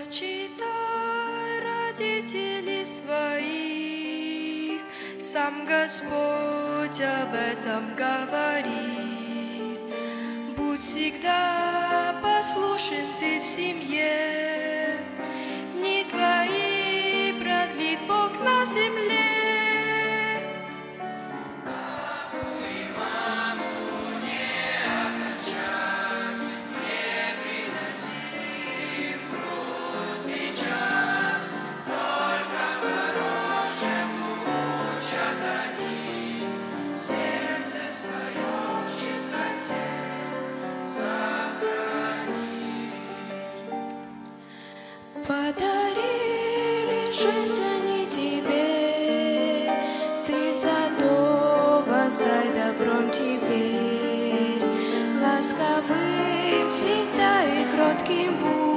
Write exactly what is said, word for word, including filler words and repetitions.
почитай родителей своих, сам Господь об этом говорит. Будь всегда послушен ты в семье, дни твои продлит Бог на земле. Подарили жизнь они тебе, ты зато воздай добром теперь. Ласковым всегда и кротким будь.